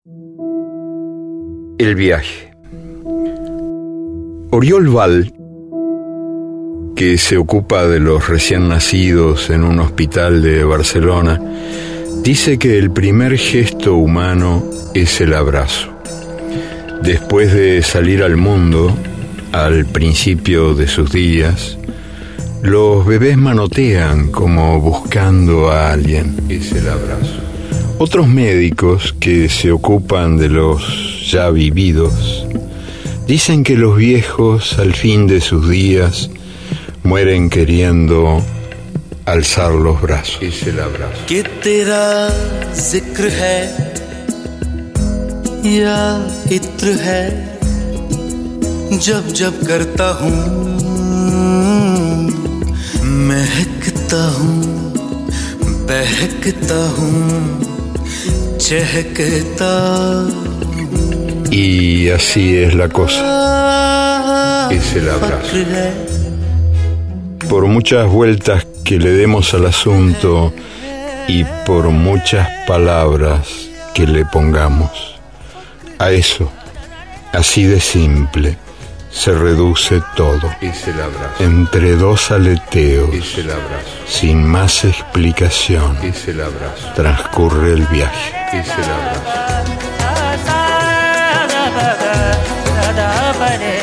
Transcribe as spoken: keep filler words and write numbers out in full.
El viaje. Oriol Val, que se ocupa de los recién nacidos en un hospital de Barcelona, dice que el primer gesto humano es el abrazo. Después de salir al mundo, al principio de sus días, los bebés manotean como buscando a alguien. Es el abrazo. Otros médicos que se ocupan de los ya vividos dicen que los viejos al fin de sus días mueren queriendo alzar los brazos. Es el abrazo. Que tera zikr hai ya itr hai, jab jab karta hoon mehkta hoon behkta hoon chehkta. Y así es la cosa. Es el abrazo. Por muchas vueltas que le demos al asunto y por muchas palabras que le pongamos, a eso, así de simple, se reduce todo. Es el abrazo. Entre dos aleteos, es el abrazo. Sin más explicación, es el abrazo. Transcurre el viaje. Es el abrazo.